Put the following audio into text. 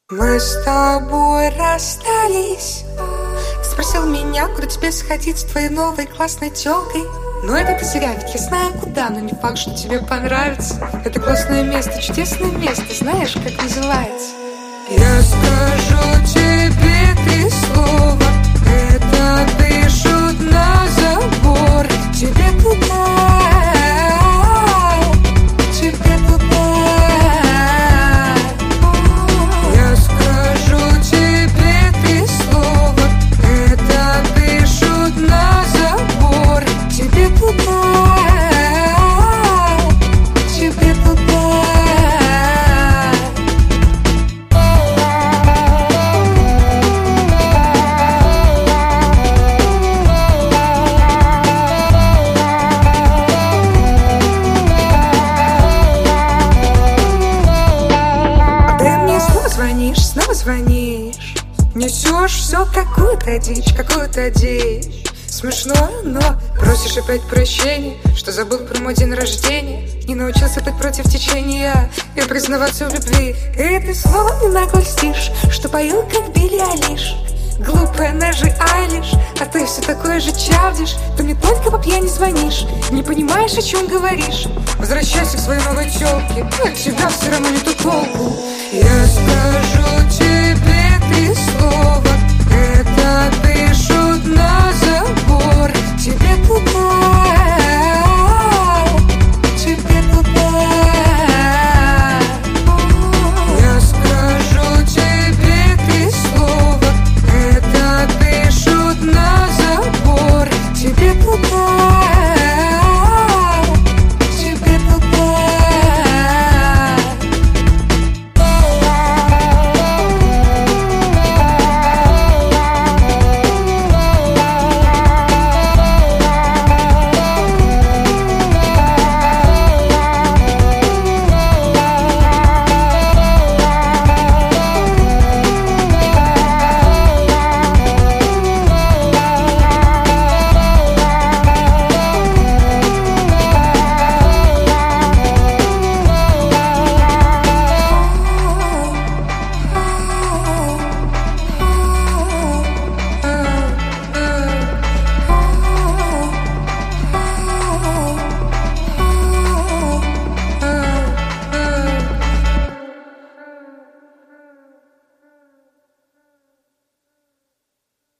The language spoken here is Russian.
Мы с тобой расстались. Ты спросил меня, куда тебе сходить с твоей новой классной тёлкой. Но это ты зря, ведь я знаю куда, но не факт, что тебе понравится. Это классное место, чудесное место, знаешь, как называется? Я скажу тебе 3 слова, это пишут на забор. Тебе туда, тебе туда. Я скажу тебе 3 слова, это пишут на забор. Тебе туда, тебе туда. Снова звонишь, несешь все какую-то дичь. Смешно, но просишь опять прощения, что забыл про мой день рождения. Не научился петь против течения и признаваться в любви. И ты словом не нагольстишь, что пою как Билли Айлиш. Глупая Нэжи Айлиш, а ты все такой же чавдишь. Ты мне только по пьяни звонишь, не понимаешь, о чем говоришь. Возвращайся к своей новой тёлке, от тебя все равно нету толку.